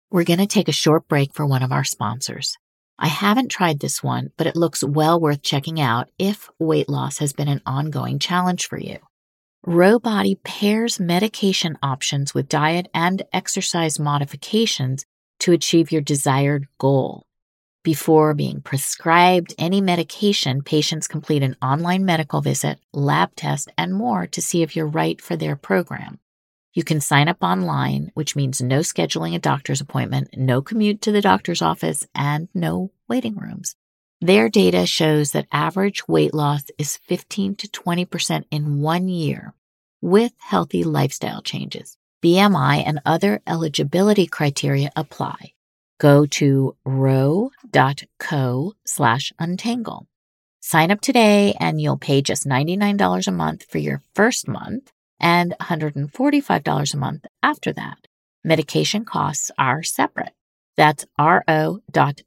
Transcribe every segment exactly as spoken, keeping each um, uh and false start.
We're going to take a short break for one of our sponsors. I haven't tried this one, but it looks well worth checking out if weight loss has been an ongoing challenge for you. Rowbody pairs medication options with diet and exercise modifications to achieve your desired goal. Before being prescribed any medication, patients complete an online medical visit, lab test, and more to see if you're right for their program. You can sign up online, which means no scheduling a doctor's appointment, no commute to the doctor's office, and no waiting rooms. Their data shows that average weight loss is fifteen to twenty percent in one year with healthy lifestyle changes. B M I and other eligibility criteria apply. Go to row.co slash untangle. Sign up today and you'll pay just ninety-nine dollars a month for your first month and one hundred forty-five dollars a month after that. Medication costs are separate. That's ro.co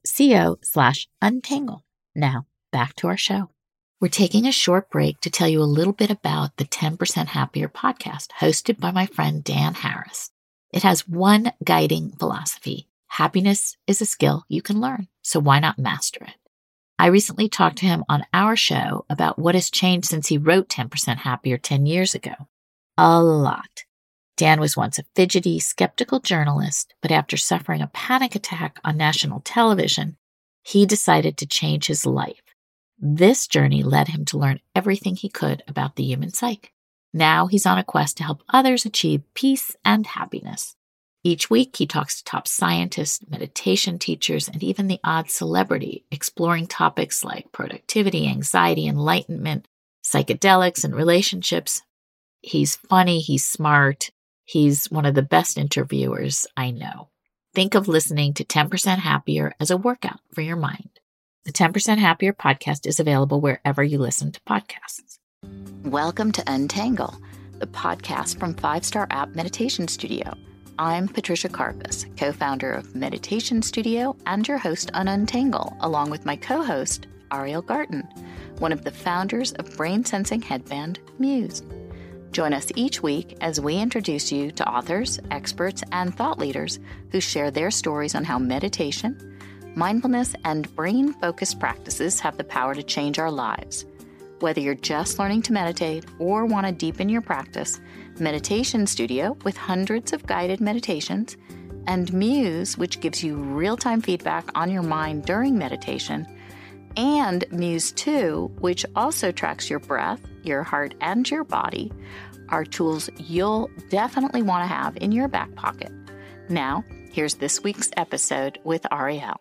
slash untangle. Now, back to our show. We're taking a short break to tell you a little bit about the ten percent Happier podcast hosted by my friend Dan Harris. It has one guiding philosophy. Happiness is a skill you can learn, so why not master it? I recently talked to him on our show about what has changed since he wrote ten percent Happier ten years ago. A lot. Dan was once a fidgety, skeptical journalist, but after suffering a panic attack on national television, he decided to change his life. This journey led him to learn everything he could about the human psyche. Now he's on a quest to help others achieve peace and happiness. Each week, he talks to top scientists, meditation teachers, and even the odd celebrity, exploring topics like productivity, anxiety, enlightenment, psychedelics, and relationships. He's funny, he's smart, he's one of the best interviewers I know. Think of listening to ten percent Happier as a workout for your mind. The ten percent Happier podcast is available wherever you listen to podcasts. Welcome to Untangle, the podcast from Five Star App Meditation Studio. I'm Patricia Karpus, co-founder of Meditation Studio and your host on Untangle, along with my co-host, Ariel Garten, one of the founders of brain-sensing headband, Muse. Join us each week as we introduce you to authors, experts, and thought leaders who share their stories on how meditation, mindfulness, and brain-focused practices have the power to change our lives. Whether you're just learning to meditate or want to deepen your practice, Meditation Studio with hundreds of guided meditations, and Muse, which gives you real-time feedback on your mind during meditation, and Muse two, which also tracks your breath, your heart, and your body, are tools you'll definitely want to have in your back pocket. Now, here's this week's episode with Ariel.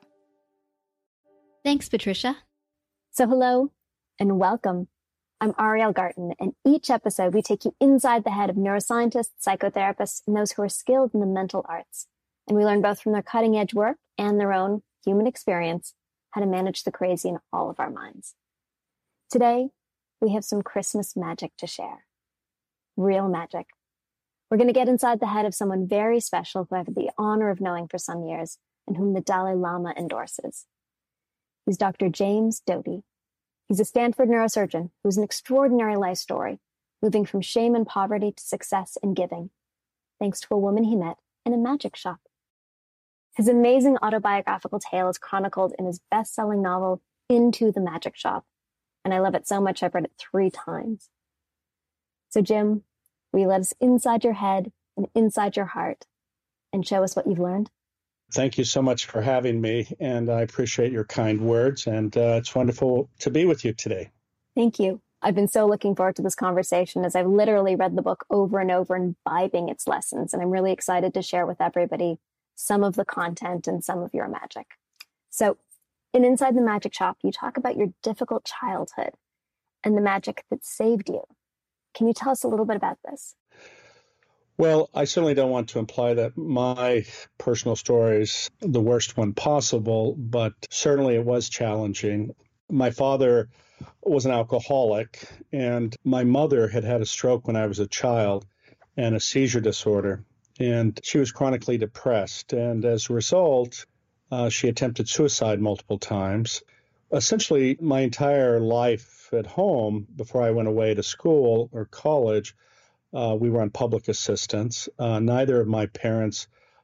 Thanks, Patricia. So hello and welcome. I'm Ariel Garten, and each episode we take you inside the head of neuroscientists, psychotherapists, and those who are skilled in the mental arts. And we learn both from their cutting-edge work and their own human experience how to manage the crazy in all of our minds. Today, we have some Christmas magic to share. Real magic. We're going to get inside the head of someone very special who I've had the honor of knowing for some years and whom the Dalai Lama endorses. He's Doctor James Doty. He's a Stanford neurosurgeon who's an extraordinary life story, moving from shame and poverty to success and giving, thanks to a woman he met in a magic shop. His amazing autobiographical tale is chronicled in his best-selling novel, Into the Magic Shop, and I love it so much I've read it three times. So Jim, will you let us inside your head and inside your heart and show us what you've learned? Thank you so much for having me, and I appreciate your kind words, and uh, it's wonderful to be with you today. Thank you. I've been so looking forward to this conversation as I've literally read the book over and over, imbibing its lessons, and I'm really excited to share with everybody some of the content and some of your magic. So in Inside the Magic Shop, you talk about your difficult childhood and the magic that saved you. Can you tell us a little bit about this? Well, I certainly don't want to imply that my personal story is the worst one possible, but certainly it was challenging. My father was an alcoholic, and my mother had had a stroke when I was a child and a seizure disorder, and she was chronically depressed. And as a result, uh, she attempted suicide multiple times. Essentially, my entire life at home, before I went away to school or college, Uh, we were on public assistance. Uh, neither of my parents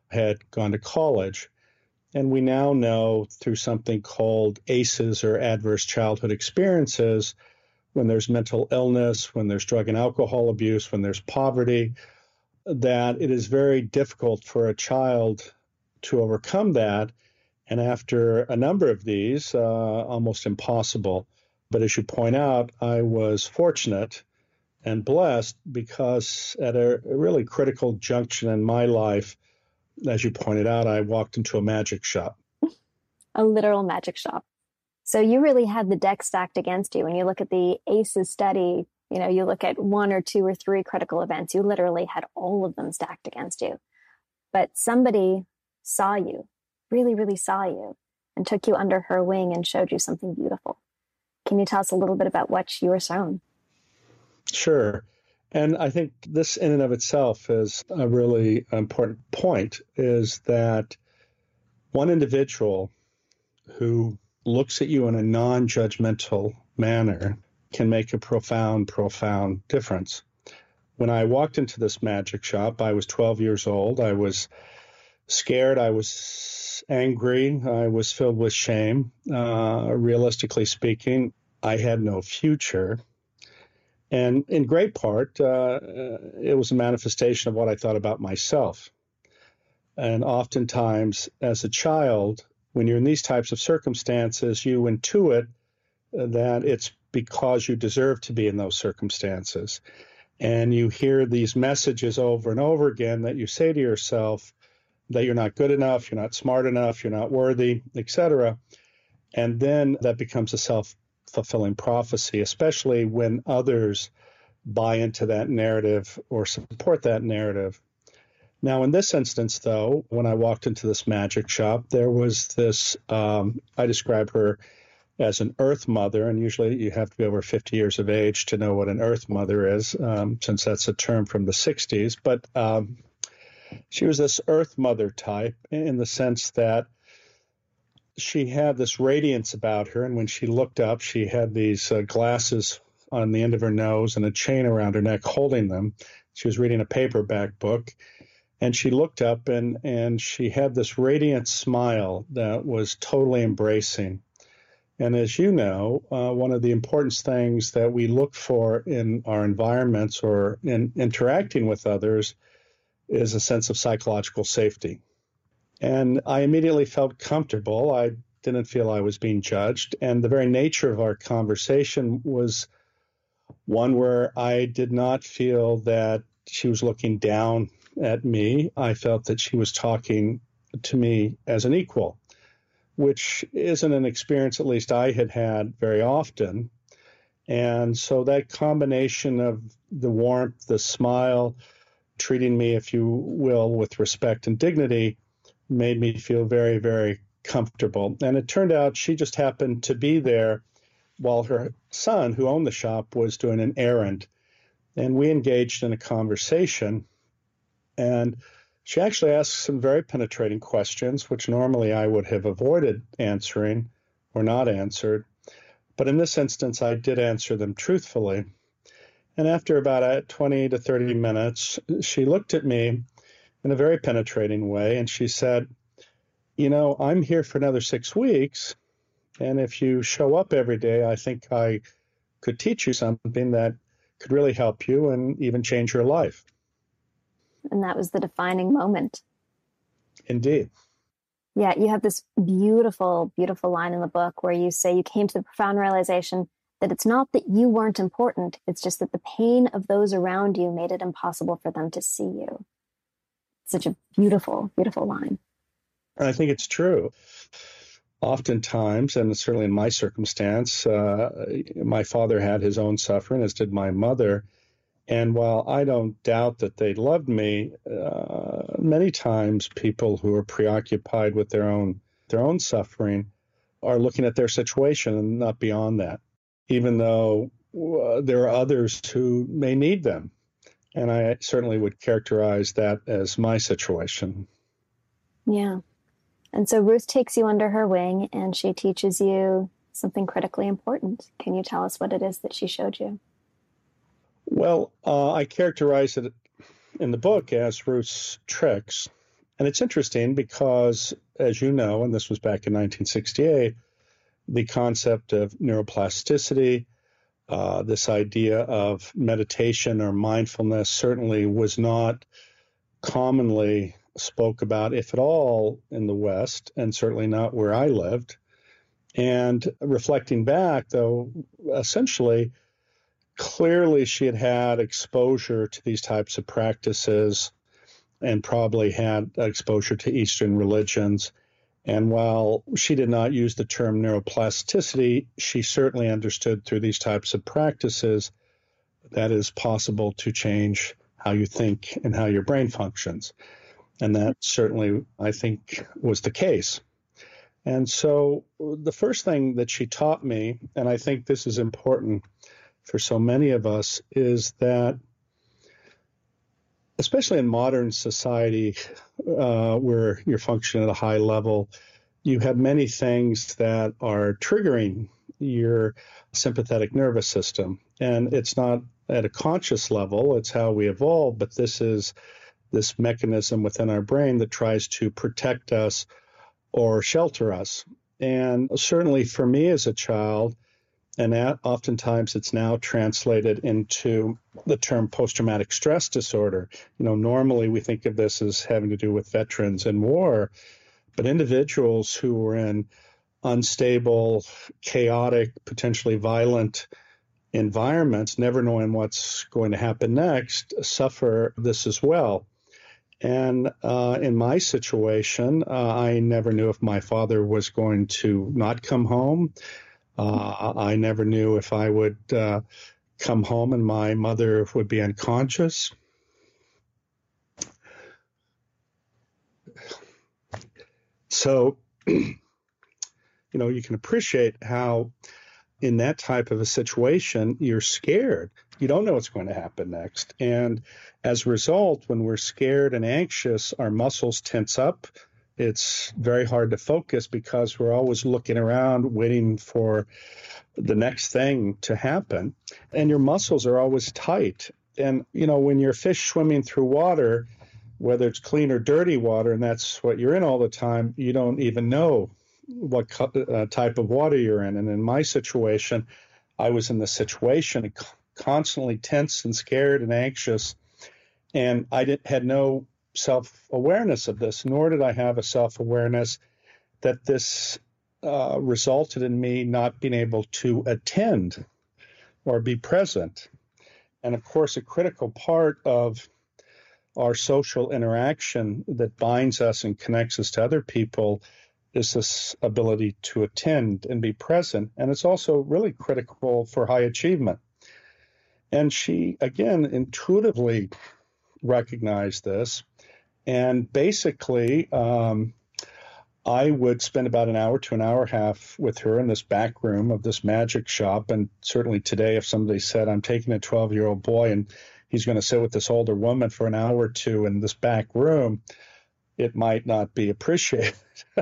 had gone to college. And we now know through something called A C Es, or adverse childhood experiences, when there's mental illness, when there's drug and alcohol abuse, when there's poverty, that it is very difficult for a child to overcome that. And after a number of these, uh, almost impossible. But as you point out, I was fortunate and blessed because at a really critical junction in my life, as you pointed out, I walked into a magic shop. A literal magic shop. So you really had the deck stacked against you. When you look at the A C Es study, you know, you look at one or two or three critical events, you literally had all of them stacked against you. But somebody saw you, really, really saw you, and took you under her wing and showed you something beautiful. Can you tell us a little bit about what you were shown? Sure. And I think this in and of itself is a really important point, is that one individual who looks at you in a non-judgmental manner can make a profound, profound difference. When I walked into this magic shop, I was twelve years old. I was scared. I was angry. I was filled with shame. Uh, realistically speaking, I had no future. And in great part, uh, it was a manifestation of what I thought about myself. And oftentimes, as a child, when you're in these types of circumstances, you intuit that it's because you deserve to be in those circumstances. And you hear these messages over and over again that you say to yourself that you're not good enough, you're not smart enough, you're not worthy, et cetera. And then that becomes a self-fulfilling prophecy, especially when others buy into that narrative or support that narrative. Now, in this instance, though, when I walked into this magic shop, there was this, um, I describe her as an earth mother, and usually you have to be over fifty years of age to know what an earth mother is, um, since that's a term from the sixties. But um, she was this earth mother type in the sense that she had this radiance about her, and when she looked up, she had these uh, glasses on the end of her nose and a chain around her neck holding them. She was reading a paperback book, and she looked up, and, and she had this radiant smile that was totally embracing. And as you know, uh, one of the important things that we look for in our environments or in interacting with others is a sense of psychological safety. And I immediately felt comfortable. I didn't feel I was being judged. And the very nature of our conversation was one where I did not feel that she was looking down at me. I felt that she was talking to me as an equal, which isn't an experience at least I had had very often. And so that combination of the warmth, the smile, treating me, if you will, with respect and dignity, made me feel very, very comfortable. And it turned out she just happened to be there while her son, who owned the shop, was doing an errand. And we engaged in a conversation. And she actually asked some very penetrating questions, which normally I would have avoided answering or not answered. But in this instance, I did answer them truthfully. And after about twenty to thirty minutes, she looked at me in a very penetrating way, and she said, you know, I'm here for another six weeks, and if you show up every day, I think I could teach you something that could really help you and even change your life. And that was the defining moment. Indeed. Yeah, you have this beautiful, beautiful line in the book where you say you came to the profound realization that it's not that you weren't important, it's just that the pain of those around you made it impossible for them to see you. Such a beautiful, beautiful line. I think it's true. Oftentimes, and certainly in my circumstance, uh, my father had his own suffering, as did my mother. And while I don't doubt that they loved me, uh, many times people who are preoccupied with their own their own suffering are looking at their situation and not beyond that, even though uh, there are others who may need them. And I certainly would characterize that as my situation. Yeah. And so Ruth takes you under her wing and she teaches you something critically important. Can you tell us what it is that she showed you? Well, uh, I characterize it in the book as Ruth's tricks. And it's interesting because, as you know, and this was back in nineteen sixty-eight, the concept of neuroplasticity, uh, this idea of meditation or mindfulness certainly was not commonly spoke about, if at all, in the West, and certainly not where I lived. And reflecting back, though, essentially, clearly she had had exposure to these types of practices and probably had exposure to Eastern religions. And while she did not use the term neuroplasticity, she certainly understood through these types of practices that it is possible to change how you think and how your brain functions. And that certainly, I think, was the case. And so the first thing that she taught me, and I think this is important for so many of us, is that especially in modern society, uh, where you're functioning at a high level, you have many things that are triggering your sympathetic nervous system. And it's not at a conscious level, it's how we evolve, but this is this mechanism within our brain that tries to protect us or shelter us. And certainly for me as a child, and that oftentimes it's now translated into the term post-traumatic stress disorder. You know, normally we think of this as having to do with veterans and war, but individuals who were in unstable, chaotic, potentially violent environments, never knowing what's going to happen next, suffer this as well. And uh, in my situation, uh, I never knew if my father was going to not come home. Uh, I never knew if I would uh, come home and my mother would be unconscious. So, you know, you can appreciate how in that type of a situation, you're scared. You don't know what's going to happen next. And as a result, when we're scared and anxious, our muscles tense up. It's very hard to focus because we're always looking around, waiting for the next thing to happen. And your muscles are always tight. And, you know, when you're a fish swimming through water, whether it's clean or dirty water, and that's what you're in all the time, you don't even know what uh, type of water you're in. And in my situation, I was in the situation constantly tense and scared and anxious. And I did, had no self-awareness of this, nor did I have a self-awareness that this uh, resulted in me not being able to attend or be present. And of course, a critical part of our social interaction that binds us and connects us to other people is this ability to attend and be present. And it's also really critical for high achievement. And she, again, intuitively recognized this. And basically, um, I would spend about an hour to an hour and a half with her in this back room of this magic shop. And certainly today, if somebody said, I'm taking a twelve-year-old boy and he's going to sit with this older woman for an hour or two in this back room, it might not be appreciated.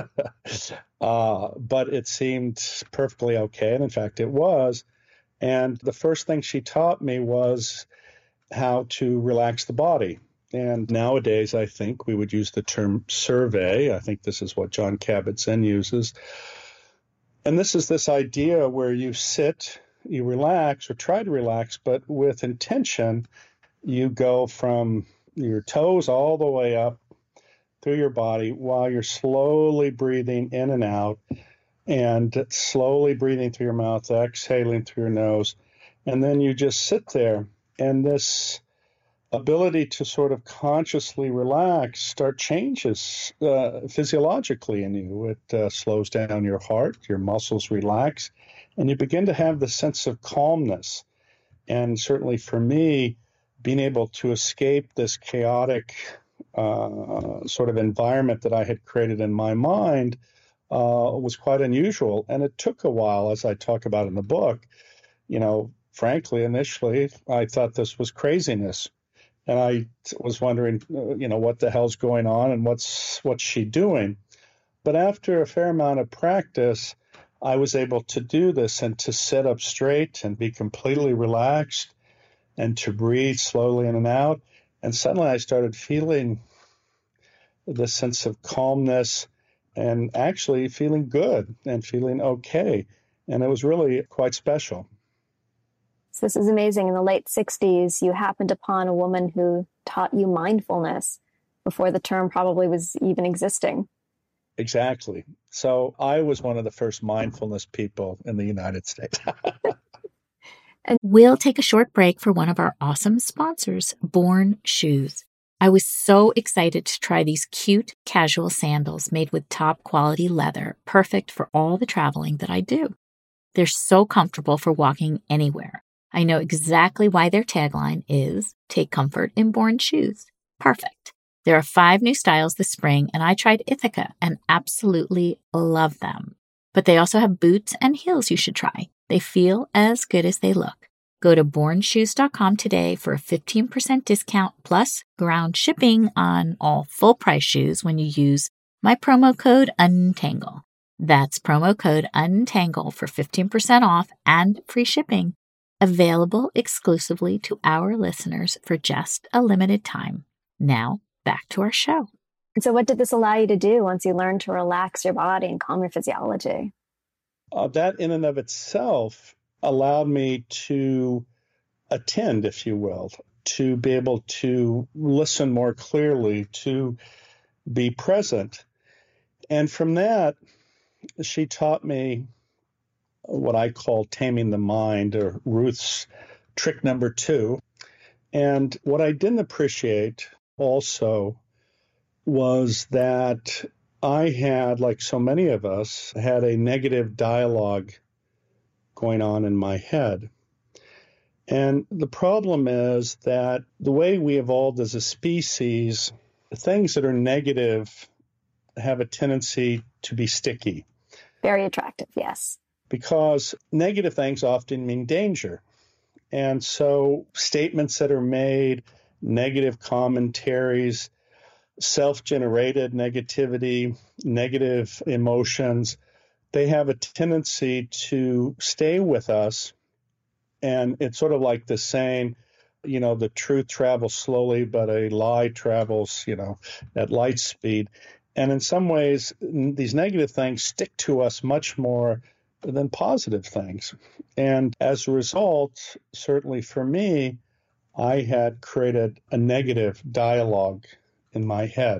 uh, but it seemed perfectly okay. And in fact, it was. And the first thing she taught me was how to relax the body. And nowadays, I think we would use the term survey. I think this is what Jon Kabat-Zinn uses. And this is this idea where you sit, you relax or try to relax, but with intention, you go from your toes all the way up through your body while you're slowly breathing in and out and slowly breathing through your mouth, exhaling through your nose. And then you just sit there. And this ability to sort of consciously relax start changes uh, physiologically in you. It uh, slows down your heart, your muscles relax, and you begin to have the sense of calmness. And certainly for me, being able to escape this chaotic uh, sort of environment that I had created in my mind uh, was quite unusual. And it took a while, as I talk about in the book. You know, frankly, initially, I thought this was craziness. And I was wondering, you know, what the hell's going on and what's what's she doing? But after a fair amount of practice, I was able to do this and to sit up straight and be completely relaxed and to breathe slowly in and out. And suddenly I started feeling this sense of calmness and actually feeling good and feeling okay. And it was really quite special. So this is amazing. In the late sixties, you happened upon a woman who taught you mindfulness before the term probably was even existing. Exactly. So I was one of the first mindfulness people in the United States. And we'll take a short break for one of our awesome sponsors, Born Shoes. I was so excited to try these cute casual sandals made with top quality leather, perfect for all the traveling that I do. They're so comfortable for walking anywhere. I know exactly why their tagline is, take comfort in Born Shoes. Perfect. There are five new styles this spring, and I tried Ithaca and absolutely love them. But they also have boots and heels you should try. They feel as good as they look. Go to born shoes dot com today for a fifteen percent discount plus ground shipping on all full-price shoes when you use my promo code UNTANGLE. That's promo code UNTANGLE for fifteen percent off and free shipping. Available exclusively to our listeners for just a limited time. Now, back to our show. And so what did this allow you to do once you learned to relax your body and calm your physiology? Uh, that in and of itself allowed me to attend, if you will, to be able to listen more clearly, to be present. And from that, she taught me what I call taming the mind, or Ruth's trick number two. And what I didn't appreciate also was that I had, like so many of us, had a negative dialogue going on in my head. And the problem is that the way we evolved as a species, things that are negative have a tendency to be sticky. Very attractive, yes. Because negative things often mean danger. And so statements that are made, negative commentaries, self-generated negativity, negative emotions, they have a tendency to stay with us. And it's sort of like the saying, you know, the truth travels slowly, but a lie travels, you know, at light speed. And in some ways, these negative things stick to us much more than positive things. And as a result, certainly for me, I had created a negative dialogue in my head.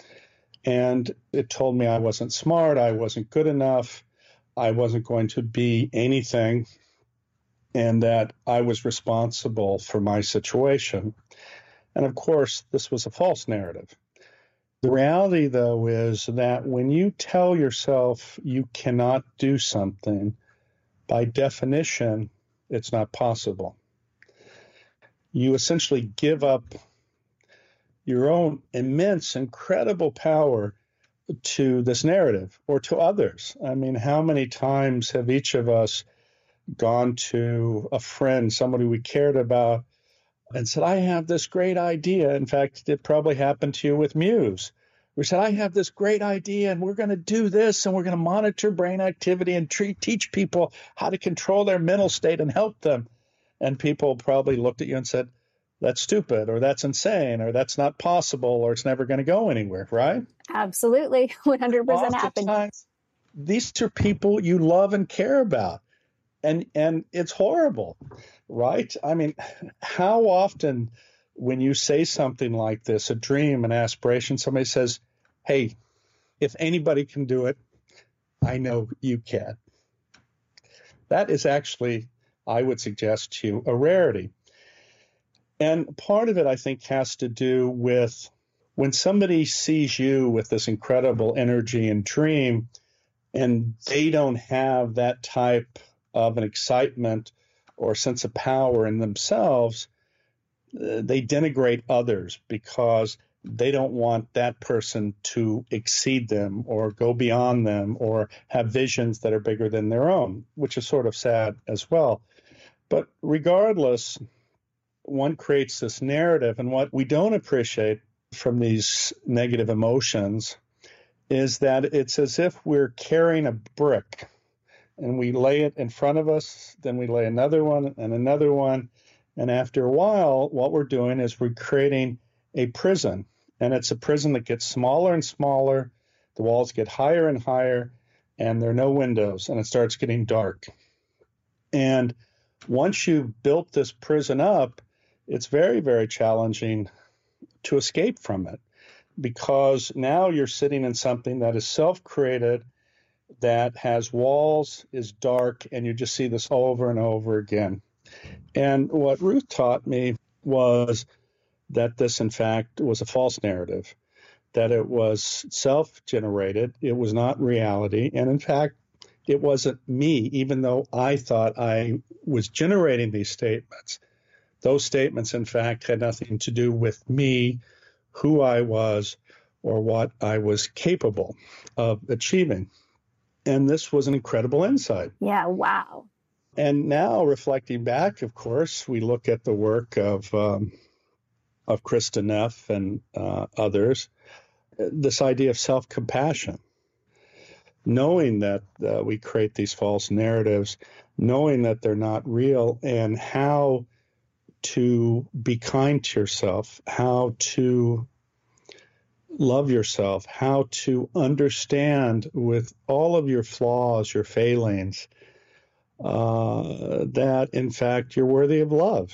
And it told me I wasn't smart, I wasn't good enough, I wasn't going to be anything, and that I was responsible for my situation. And of course, this was a false narrative. The reality, though, is that when you tell yourself you cannot do something, by definition, it's not possible. You essentially give up your own immense, incredible power to this narrative or to others. I mean, how many times have each of us gone to a friend, somebody we cared about, and said, I have this great idea. In fact, it probably happened to you with Muse. We said, I have this great idea, and we're going to do this, and we're going to monitor brain activity and treat, teach people how to control their mental state and help them. And people probably looked at you and said, that's stupid, or that's insane, or that's not possible, or it's never going to go anywhere, right? Absolutely. one hundred percent happened. These are people you love and care about. And and it's horrible, right? I mean, how often when you say something like this, a dream, an aspiration, somebody says, hey, if anybody can do it, I know you can. That is actually, I would suggest to you, a rarity. And part of it, I think, has to do with when somebody sees you with this incredible energy and dream, and they don't have that type of an excitement or sense of power in themselves, uh, they denigrate others because they don't want that person to exceed them or go beyond them or have visions that are bigger than their own, which is sort of sad as well. But regardless, one creates this narrative, and what we don't appreciate from these negative emotions is that it's as if we're carrying a brick, and we lay it in front of us, then we lay another one and another one, and after a while, what we're doing is we're creating a prison, And it's a prison that gets smaller and smaller. The walls get higher and higher, and there are no windows, and it starts getting dark. And once you've built this prison up, it's very, very challenging to escape from it, because now you're sitting in something that is self-created, that has walls, is dark, and you just see this over and over again. And what Ruth taught me was that this, in fact, was a false narrative, that it was self-generated, it was not reality, and in fact, it wasn't me, even though I thought I was generating these statements. Those statements, in fact, had nothing to do with me, who I was, or what I was capable of achieving. And this was an incredible insight. Yeah, wow. And now, reflecting back, of course, we look at the work of um, of Kristin Neff and uh, others, this idea of self-compassion, knowing that uh, we create these false narratives, knowing that they're not real, and how to be kind to yourself, how to love yourself, how to understand with all of your flaws, your failings, uh, that, in fact, you're worthy of love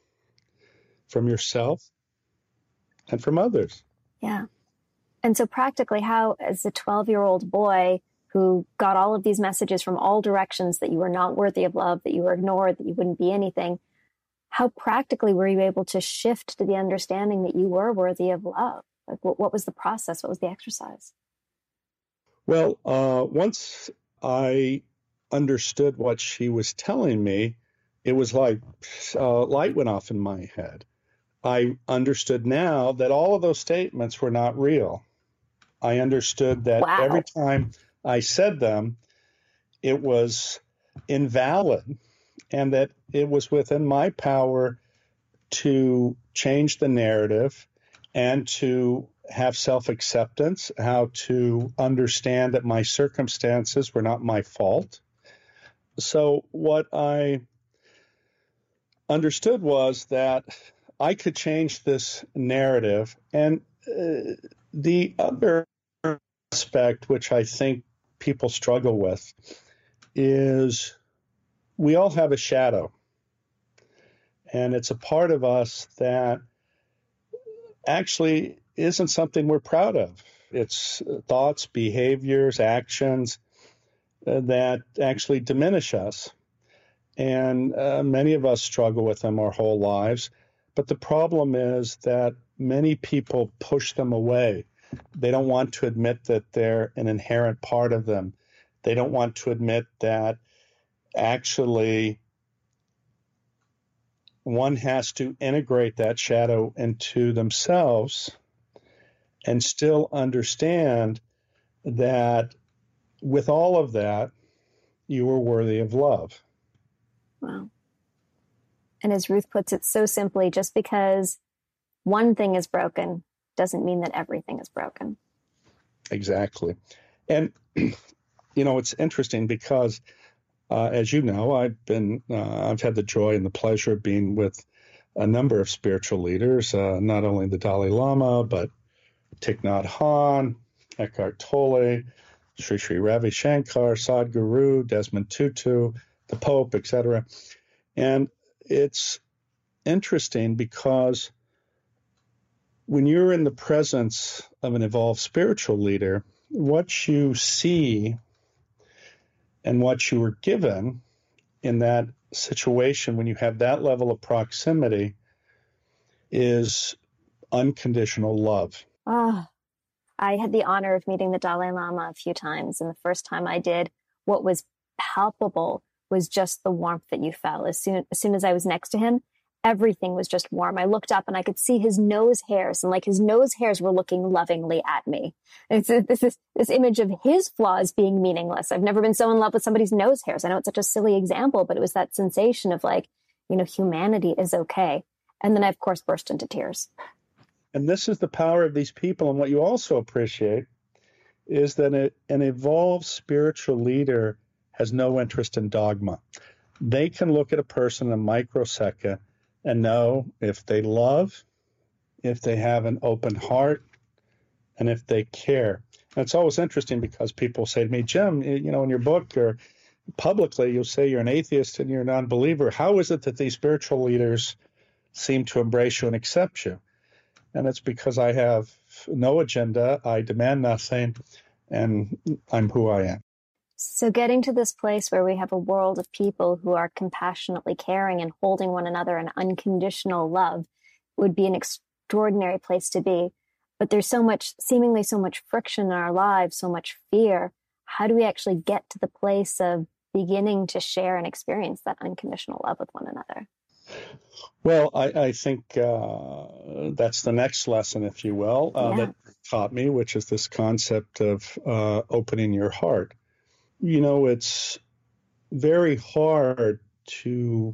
from yourself and from others. Yeah. And so practically, how, as a twelve-year-old boy who got all of these messages from all directions that you were not worthy of love, that you were ignored, that you wouldn't be anything, how practically were you able to shift to the understanding that you were worthy of love? Like, what, what was the process? What was the exercise? Well, uh, once I understood what she was telling me, it was like uh, light went off in my head. I understood now that all of those statements were not real. I understood that Wow. every time I said them, it was invalid, and that it was within my power to change the narrative and to have self-acceptance, how to understand that my circumstances were not my fault. So what I understood was that I could change this narrative. And uh, the other aspect, which I think people struggle with, is we all have a shadow. And it's a part of us that actually isn't something we're proud of. It's thoughts, behaviors, actions uh, that actually diminish us. And uh, many of us struggle with them our whole lives. But the problem is that many people push them away. They don't want to admit that they're an inherent part of them. They don't want to admit that actually one has to integrate that shadow into themselves and still understand that with all of that, you are worthy of love. Wow. And as Ruth puts it so simply, just because one thing is broken doesn't mean that everything is broken. Exactly. And, you know, it's interesting because, uh, as you know, I've been, uh, I've had the joy and the pleasure of being with a number of spiritual leaders, uh, not only the Dalai Lama, but Thich Nhat Hanh, Eckhart Tolle, Sri Sri Ravi Shankar, Sadhguru, Desmond Tutu, the Pope, et cetera. And it's interesting because when you're in the presence of an evolved spiritual leader, what you see and what you were given in that situation, when you have that level of proximity, is unconditional love. Oh, I had the honor of meeting the Dalai Lama a few times. And the first time I did, what was palpable was just the warmth that you felt. As soon, as soon as I was next to him, everything was just warm. I looked up and I could see his nose hairs, and like his nose hairs were looking lovingly at me. And it's this, this, this image of his flaws being meaningless. I've never been so in love with somebody's nose hairs. I know it's such a silly example, but it was that sensation of like, you know, humanity is okay. And then I, of course, burst into tears. And this is the power of these people. And what you also appreciate is that a, an evolved spiritual leader has no interest in dogma. They can look at a person in a microsecond and know if they love, if they have an open heart, and if they care. And it's always interesting because people say to me, Jim, you know, in your book or publicly, you'll say you're an atheist and you're an unbeliever. How is it that these spiritual leaders seem to embrace you and accept you? And it's because I have no agenda, I demand nothing, and I'm who I am. So getting to this place where we have a world of people who are compassionately caring and holding one another in unconditional love would be an extraordinary place to be. But there's so much, seemingly so much friction in our lives, so much fear. How do we actually get to the place of beginning to share and experience that unconditional love with one another? Well, I, I think uh, that's the next lesson, if you will, uh, yeah. that taught me, which is this concept of uh, opening your heart. You know, it's very hard to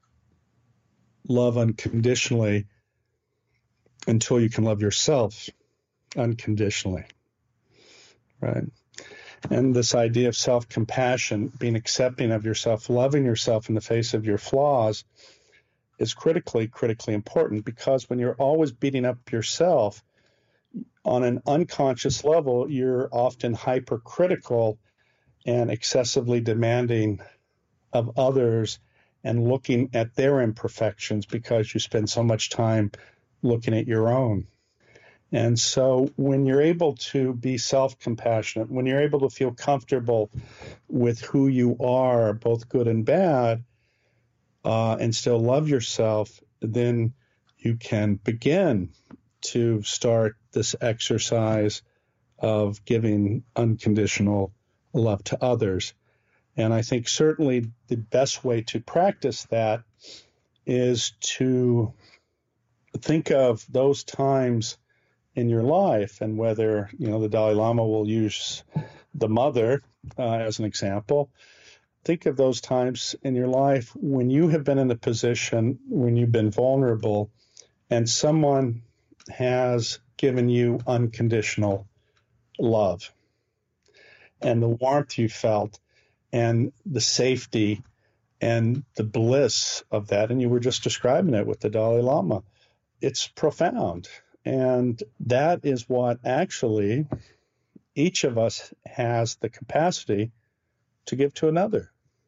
love unconditionally until you can love yourself unconditionally, right? And this idea of self-compassion, being accepting of yourself, loving yourself in the face of your flaws, is critically, critically important, because when you're always beating up yourself on an unconscious level, you're often hypercritical and excessively demanding of others and looking at their imperfections because you spend so much time looking at your own. And so when you're able to be self-compassionate, when you're able to feel comfortable with who you are, both good and bad, uh, and still love yourself, then you can begin to start this exercise of giving unconditional love to others. And I think certainly the best way to practice that is to think of those times in your life, and whether, you know, the Dalai Lama will use the mother uh, as an example. Think of those times in your life when you have been in a position, when you've been vulnerable, and someone has given you unconditional love, and the warmth you felt, and the safety, and the bliss of that. And you were just describing it with the Dalai Lama. It's profound. And that is what actually each of us has the capacity to give to another.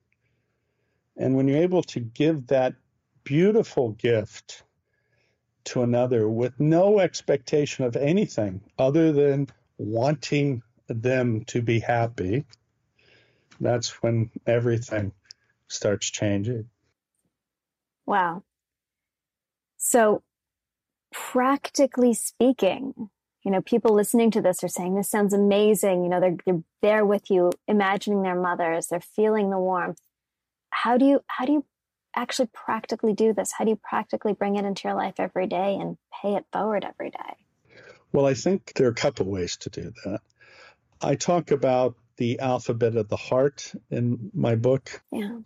And when you're able to give that beautiful gift to another with no expectation of anything other than wanting them to be happy, that's when everything starts changing. Wow. So practically speaking, you know, people listening to this are saying, this sounds amazing. You know, they're, they're there with you, imagining their mothers, they're feeling the warmth. How do you, how do you actually practically do this? How do you practically bring it into your life every day and pay it forward every day? Well, I think there are a couple ways to do that. I talk about the alphabet of the heart in my book. Yeah.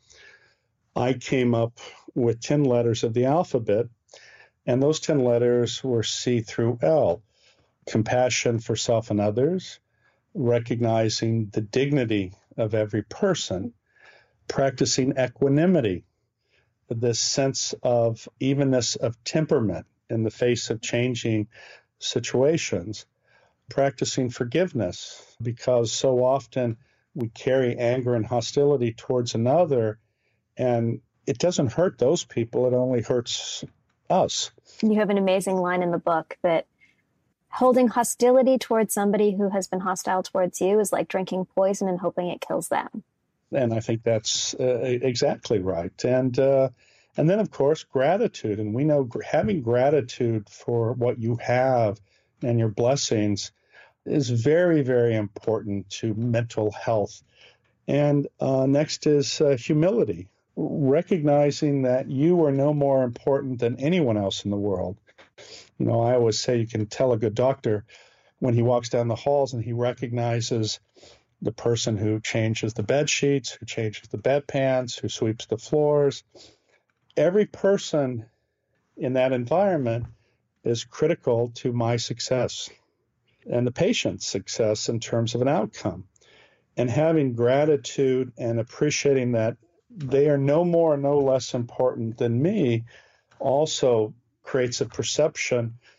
I came up with ten letters of the alphabet, and those ten letters were C through L. Compassion for self and others, recognizing the dignity of every person, practicing equanimity, this sense of evenness of temperament in the face of changing situations, practicing forgiveness, because so often we carry anger and hostility towards another, and it doesn't hurt those people, it only hurts us. You have an amazing line in the book that holding hostility towards somebody who has been hostile towards you is like drinking poison and hoping it kills them. And I think that's uh, exactly right. And uh, and then, of course, gratitude. And we know gr- having gratitude for what you have and your blessings is very, very important to mental health. And uh, next is uh, humility, recognizing that you are no more important than anyone else in the world. You know, I always say you can tell a good doctor when he walks down the halls and he recognizes the person who changes the bed sheets, who changes the bedpans, who sweeps the floors. Every person in that environment is critical to my success and the patient's success in terms of an outcome. And having gratitude and appreciating that they are no more, no less important than me also creates a perception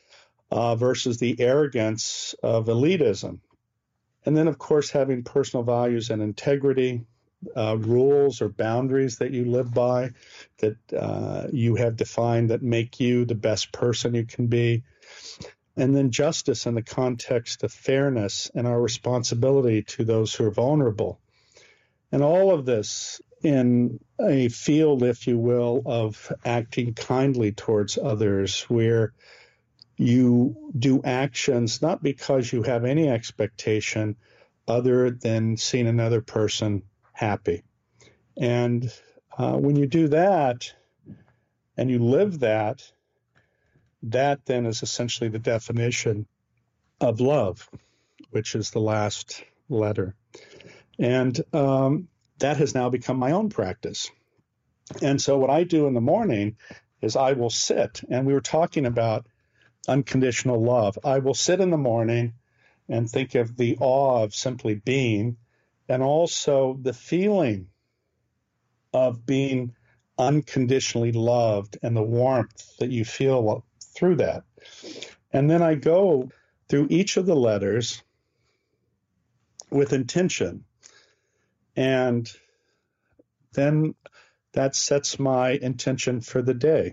uh, versus the arrogance of elitism. And then, of course, having personal values and integrity, uh, rules or boundaries that you live by, that uh, you have defined that make you the best person you can be. And then justice in the context of fairness and our responsibility to those who are vulnerable. And all of this in a field, if you will, of acting kindly towards others, where you do actions not because you have any expectation other than seeing another person happy. And uh, when you do that and you live that, that then is essentially the definition of love, which is the last letter. And um, that has now become my own practice. And so what I do in the morning is I will sit, and we were talking about unconditional love. I will sit in the morning and think of the awe of simply being, and also the feeling of being unconditionally loved and the warmth that you feel through that. And then I go through each of the letters with intention. And then that sets my intention for the day.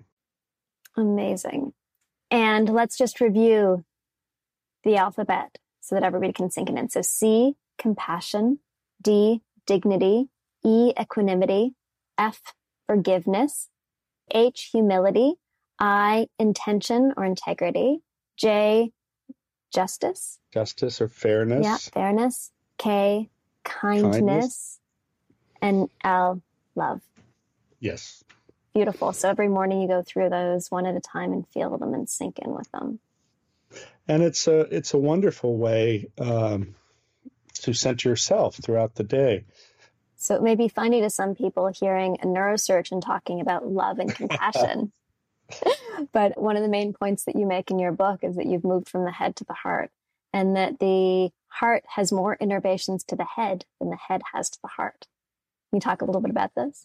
Amazing. And let's just review the alphabet so that everybody can sink it in. So C, compassion. D, dignity. E, equanimity. F, forgiveness. H, humility. I, intention or integrity. J, justice. Justice or fairness. Yeah, fairness. K, kindness. kindness. And L, love. Yes. Beautiful. So every morning you go through those one at a time and feel them and sink in with them. And it's a it's a wonderful way um, to center yourself throughout the day. So it may be funny to some people hearing a neurosurgeon talking about love and compassion. But one of the main points that you make in your book is that you've moved from the head to the heart, and that the heart has more innervations to the head than the head has to the heart. Can you talk a little bit about this?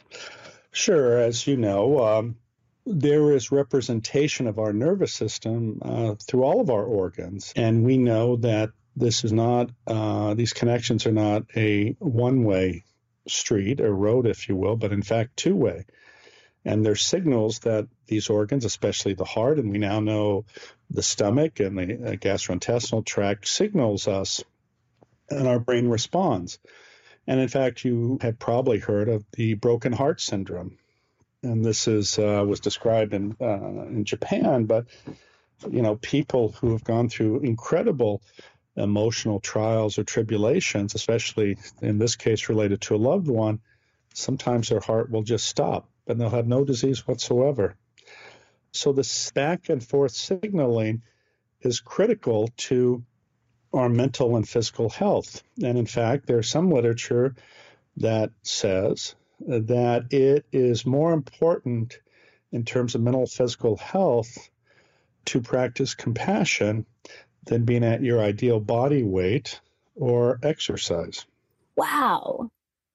Sure. As you know, um, there is representation of our nervous system uh, through all of our organs. And we know that this is not, uh, these connections are not a one-way street or road, if you will, but in fact, two-way. And there's signals that these organs, especially the heart, and we now know the stomach and the uh, gastrointestinal tract signals us, and our brain responds. And in fact, you have probably heard of the broken heart syndrome. And this is uh, was described in uh, in Japan, but you know, people who have gone through incredible emotional trials or tribulations, especially in this case related to a loved one, sometimes their heart will just stop and they'll have no disease whatsoever. So this back and forth signaling is critical to our mental and physical health. And in fact, there's some literature that says that it is more important in terms of mental and physical health to practice compassion than being at your ideal body weight or exercise. Wow.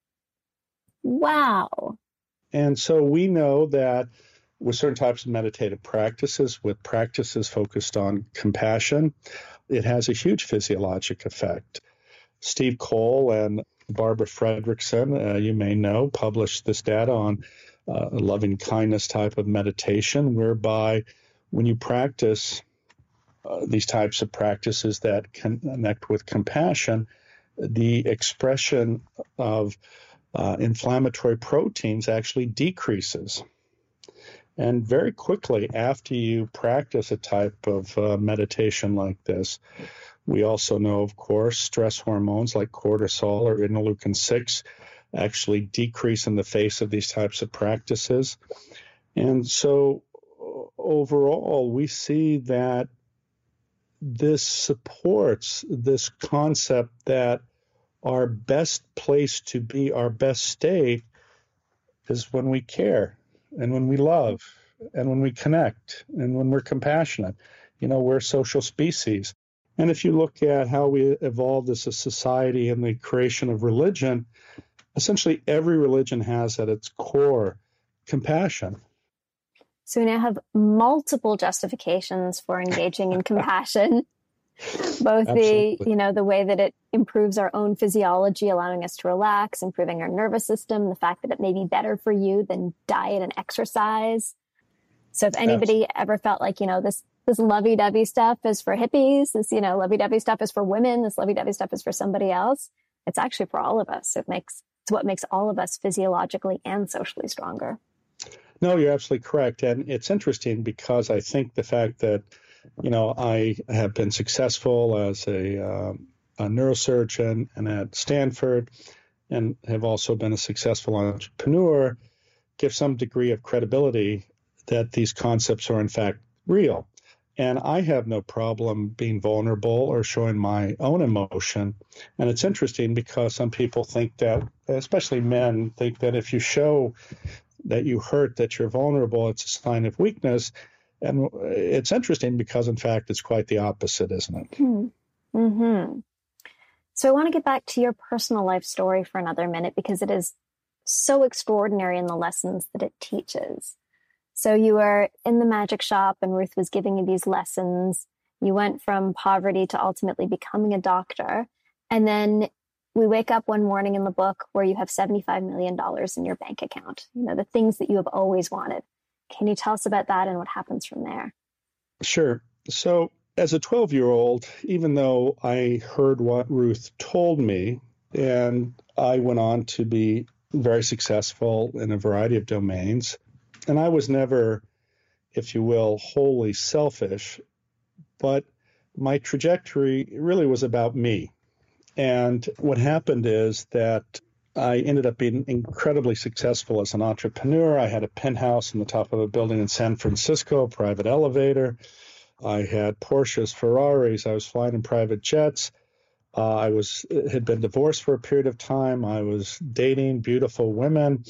Wow. And so we know that with certain types of meditative practices, with practices focused on compassion, it has a huge physiologic effect. Steve Cole and Barbara Fredrickson, uh, you may know, published this data on uh, a loving kindness type of meditation, whereby when you practice uh, these types of practices that connect with compassion, the expression of uh, inflammatory proteins actually decreases. And very quickly after you practice a type of uh, meditation like this, we also know, of course, stress hormones like cortisol or interleukin six actually decrease in the face of these types of practices. And so overall, we see that this supports this concept that our best place to be, our best state, is when we care. And when we love, and when we connect, and when we're compassionate. You know, we're a social species. And if you look at how we evolved as a society and the creation of religion, essentially every religion has at its core compassion. So we now have multiple justifications for engaging in compassion. Both Absolutely. the, you know, the way that it improves our own physiology, allowing us to relax, improving our nervous system, the fact that it may be better for you than diet and exercise. So if anybody Absolutely. ever felt like, you know, this, this lovey-dovey stuff is for hippies, this, you know, lovey-dovey stuff is for women, this lovey-dovey stuff is for somebody else, it's actually for all of us. It makes, it's what makes all of us physiologically and socially stronger. No, you're absolutely correct. And it's interesting because I think the fact that, you know, I have been successful as a, um, a neurosurgeon and at Stanford, and have also been a successful entrepreneur, gives some degree of credibility that these concepts are in fact real. And I have no problem being vulnerable or showing my own emotion. And it's interesting because some people think that, especially men, think that if you show that you hurt, that you're vulnerable, it's a sign of weakness. And it's interesting because, in fact, it's quite the opposite, isn't it? Mm-hmm. So I want to get back to your personal life story for another minute because it is so extraordinary in the lessons that it teaches. So you were in the magic shop and Ruth was giving you these lessons. You went from poverty to ultimately becoming a doctor. And then we wake up one morning in the book where you have seventy-five million dollars in your bank account, you know, the things that you have always wanted. Can you tell us about that and what happens from there? Sure. So as a twelve-year-old, even though I heard what Ruth told me, and I went on to be very successful in a variety of domains, and I was never, if you will, wholly selfish, but my trajectory really was about me. And what happened is that I ended up being incredibly successful as an entrepreneur. I had a penthouse in the top of a building in San Francisco, a private elevator. I had Porsches, Ferraris. I was flying in private jets. Uh, I was had been divorced for a period of time. I was dating beautiful women.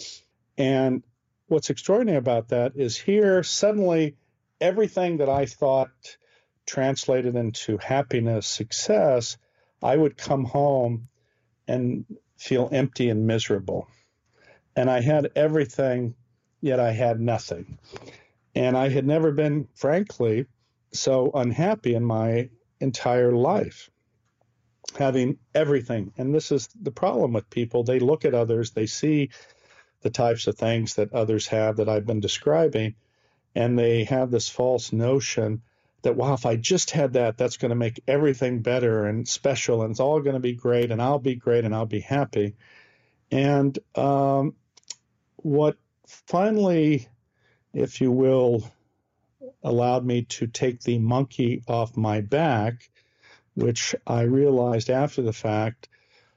And what's extraordinary about that is here, suddenly, everything that I thought translated into happiness, success, I would come home and feel empty and miserable. And I had everything, yet I had nothing. And I had never been, frankly, so unhappy in my entire life, having everything. And this is the problem with people. They look at others, they see the types of things that others have that I've been describing, and they have this false notion that, wow, if I just had that, that's going to make everything better and special, and it's all going to be great, and I'll be great, and I'll be happy. And um, what finally, if you will, allowed me to take the monkey off my back, which I realized after the fact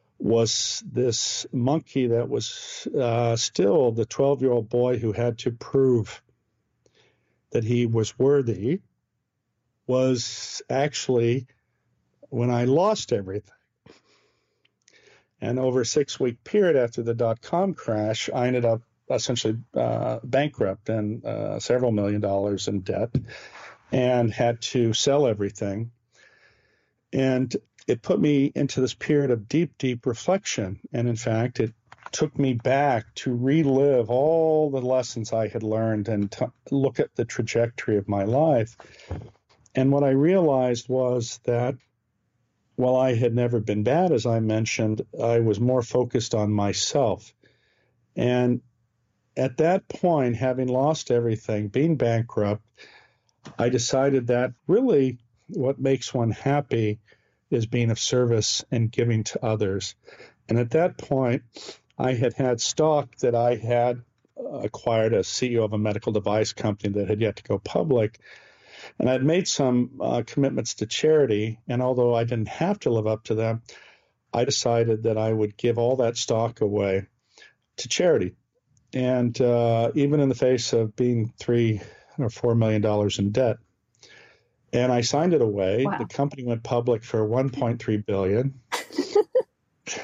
was this monkey that was uh, still the twelve-year-old boy who had to prove that he was worthy, was actually when I lost everything. And over a six-week period after the dot-com crash, I ended up essentially uh, bankrupt and uh, several million dollars in debt and had to sell everything. And it put me into this period of deep, deep reflection. And in fact, it took me back to relive all the lessons I had learned and to look at the trajectory of my life. And what I realized was that while I had never been bad, as I mentioned, I was more focused on myself. And at that point, having lost everything, being bankrupt, I decided that really what makes one happy is being of service and giving to others. And at that point, I had had stock that I had acquired as C E O of a medical device company that had yet to go public. And I'd made some uh, commitments to charity. And although I didn't have to live up to them, I decided that I would give all that stock away to charity. And uh, even in the face of being three or four million dollars in debt. And I signed it away. Wow. The company went public for one point three billion dollars.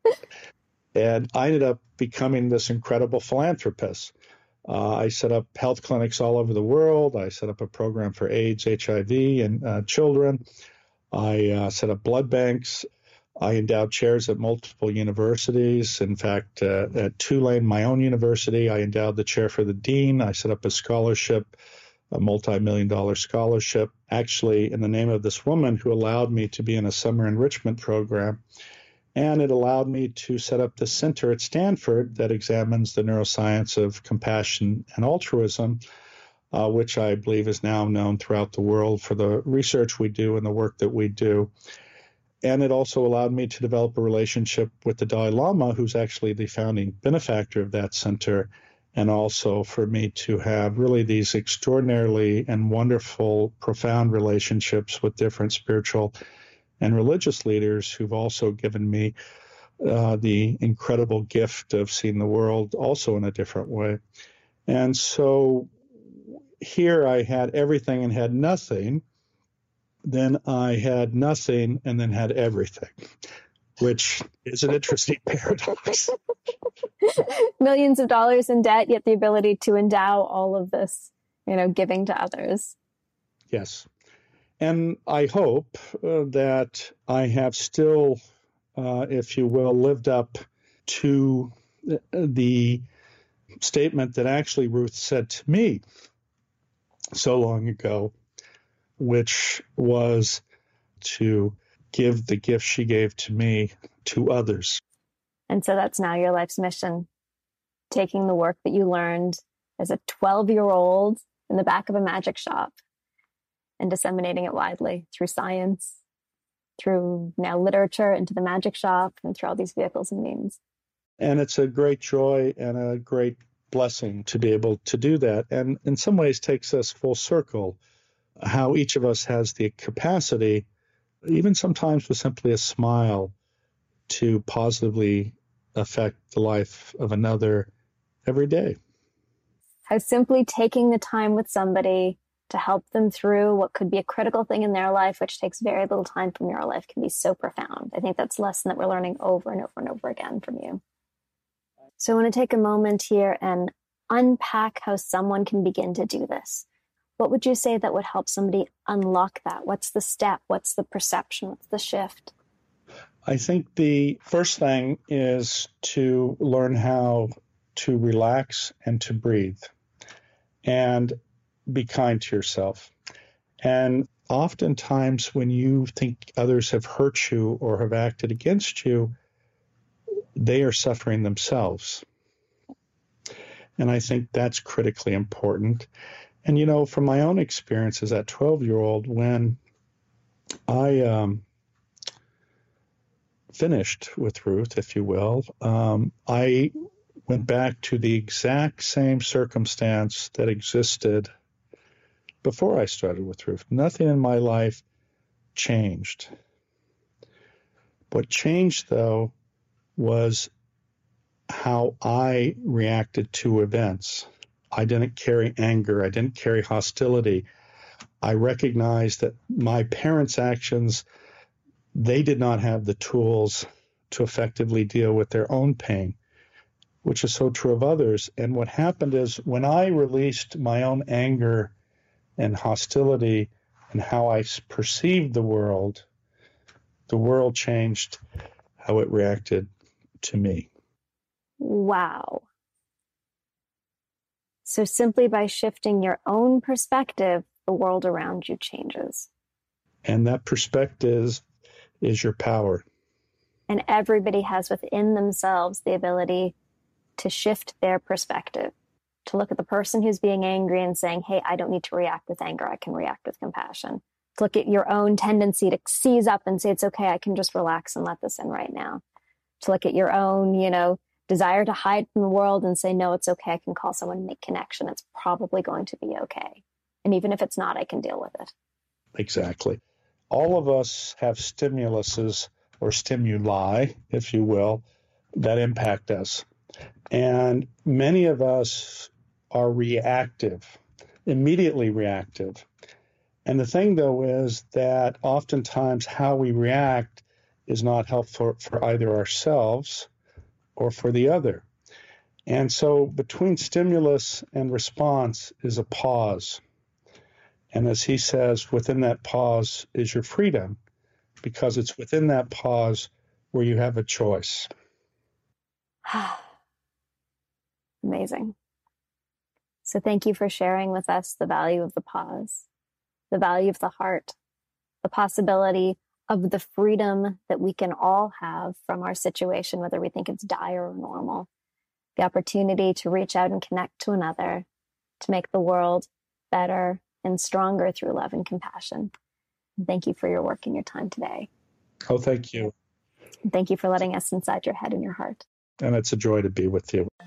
And I ended up becoming this incredible philanthropist. Uh, I set up health clinics all over the world. I set up a program for AIDS, H I V, and uh, children. I uh, set up blood banks. I endowed chairs at multiple universities. In fact, uh, at Tulane, my own university, I endowed the chair for the dean. I set up a scholarship, a multi-million dollar scholarship, actually in the name of this woman who allowed me to be in a summer enrichment program. And it allowed me to set up the center at Stanford that examines the neuroscience of compassion and altruism, uh, which I believe is now known throughout the world for the research we do and the work that we do. And it also allowed me to develop a relationship with the Dalai Lama, who's actually the founding benefactor of that center, and also for me to have really these extraordinarily and wonderful, profound relationships with different spiritual and religious leaders who've also given me uh, the incredible gift of seeing the world also in a different way. And so here I had everything and had nothing. Then I had nothing and then had everything, which is an interesting paradox. Millions of dollars in debt, yet the ability to endow all of this, you know, giving to others. Yes. And I hope uh, that I have still, uh, if you will, lived up to the statement that actually Ruth said to me so long ago, which was to give the gift she gave to me to others. And so that's now your life's mission, taking the work that you learned as a twelve-year-old in the back of a magic shop and disseminating it widely through science, through now literature, into the magic shop, and through all these vehicles and means. And it's a great joy and a great blessing to be able to do that. And in some ways takes us full circle, how each of us has the capacity, even sometimes with simply a smile, to positively affect the life of another every day. How simply taking the time with somebody to help them through what could be a critical thing in their life, which takes very little time from your life, can be so profound. I think that's a lesson that we're learning over and over and over again from you. So I want to take a moment here and unpack how someone can begin to do this. What would you say that would help somebody unlock that? What's the step? What's the perception? What's the shift? I think the first thing is to learn how to relax and to breathe and be kind to yourself. And oftentimes when you think others have hurt you or have acted against you, they are suffering themselves. And I think that's critically important. And, you know, from my own experience as that twelve-year-old, when I um, finished with Ruth, if you will, um, I went back to the exact same circumstance that existed before I started with Ruth. Nothing in my life changed. What changed, though, was how I reacted to events. I didn't carry anger. I didn't carry hostility. I recognized that my parents' actions, they did not have the tools to effectively deal with their own pain, which is so true of others. And what happened is when I released my own anger and hostility and how I perceived the world, the world changed how it reacted to me. Wow. So simply by shifting your own perspective, the world around you changes. And that perspective is your power. And everybody has within themselves the ability to shift their perspective, to look at the person who's being angry and saying, hey, I don't need to react with anger. I can react with compassion. To look at your own tendency to seize up and say, it's okay, I can just relax and let this in right now. To look at your own, you know, desire to hide from the world and say, no, it's okay. I can call someone and make connection. It's probably going to be okay. And even if it's not, I can deal with it. Exactly. All of us have stimuluses or stimuli, if you will, that impact us. And many of us are reactive, immediately reactive. And the thing, though, is that oftentimes how we react is not helpful for either ourselves or for the other. And so between stimulus and response is a pause. And as he says, within that pause is your freedom, because it's within that pause where you have a choice. Amazing. So thank you for sharing with us the value of the pause, the value of the heart, the possibility of the freedom that we can all have from our situation, whether we think it's dire or normal, the opportunity to reach out and connect to another, to make the world better and stronger through love and compassion. And thank you for your work and your time today. Oh, thank you. And thank you for letting us inside your head and your heart. And it's a joy to be with you.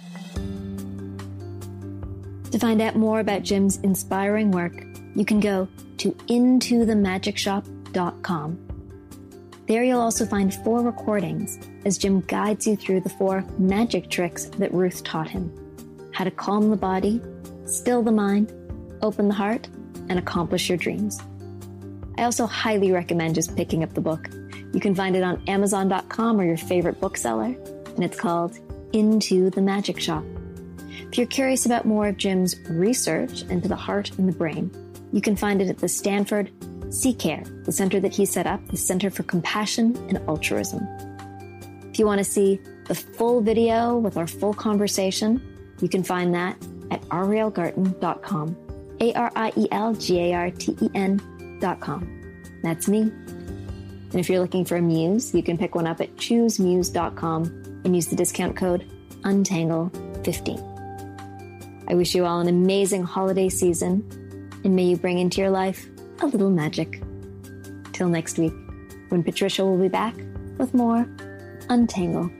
To find out more about Jim's inspiring work, you can go to into the magic shop dot com. There you'll also find four recordings as Jim guides you through the four magic tricks that Ruth taught him: how to calm the body, still the mind, open the heart, and accomplish your dreams. I also highly recommend just picking up the book. You can find it on amazon dot com or your favorite bookseller, and it's called Into the Magic Shop. If you're curious about more of Jim's research into the heart and the brain, you can find it at the Stanford CCARE, the center that he set up, the Center for Compassion and Altruism. If you want to see the full video with our full conversation, you can find that at ariel garten dot com, A R I E L G A R T E N dot com. That's me. And if you're looking for a muse, you can pick one up at choose muse dot com and use the discount code untangle fifteen. I wish you all an amazing holiday season, and may you bring into your life a little magic. Till next week, when Patricia will be back with more Untangle.